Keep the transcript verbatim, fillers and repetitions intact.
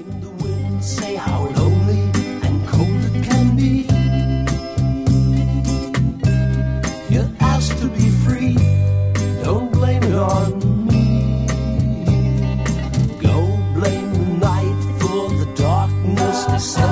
in the wind say how lonely and cold it can be. You're asked to be free, don't blame it on me. Go blame the night for the darkness to